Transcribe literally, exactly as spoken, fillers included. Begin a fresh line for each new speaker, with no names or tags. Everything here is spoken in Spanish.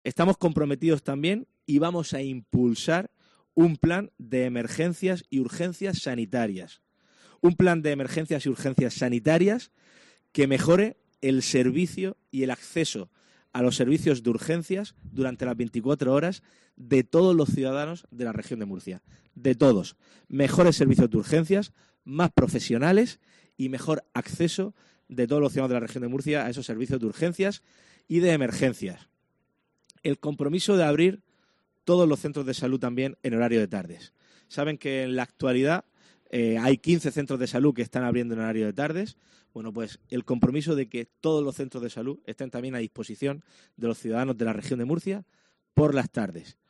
Estamos comprometidos también y vamos a impulsar un plan de emergencias y urgencias sanitarias. Un plan de emergencias y urgencias sanitarias que mejore el servicio y el acceso a los servicios de urgencias durante las veinticuatro horas de todos los ciudadanos de la región de Murcia. De todos. Mejores servicios de urgencias, más profesionales y mejor acceso de todos los ciudadanos de la región de Murcia a esos servicios de urgencias y de emergencias. El compromiso de abrir todos los centros de salud también en horario de tardes. Saben que en la actualidad eh, hay quince centros de salud que están abriendo en horario de tardes. Bueno, pues el compromiso de que todos los centros de salud estén también a disposición de los ciudadanos de la región de Murcia por las tardes.